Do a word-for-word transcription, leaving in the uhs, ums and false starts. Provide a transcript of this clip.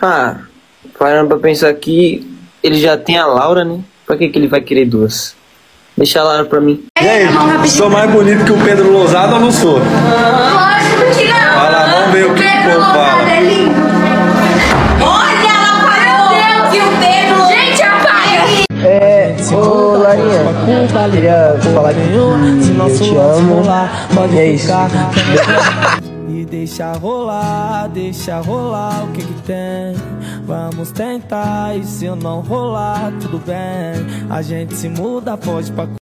Ah, parando pra pensar aqui, ele já tem a Laura, né? Pra que, que ele vai querer duas? Deixa a Laura pra mim. E aí, sou mais bonito que o Pedro Lousada ou não sou? Lógico que não. Fala, vamos ver o que o povo fala. É lindo. Olha, ela falou que o Pedro... Gente, apaga. É, ô Larinha, queria falar que eu te amo. E é isso. E deixa rolar, deixa rolar, o que que tem? Vamos tentar, e se não rolar, tudo bem. A gente se muda, pode pra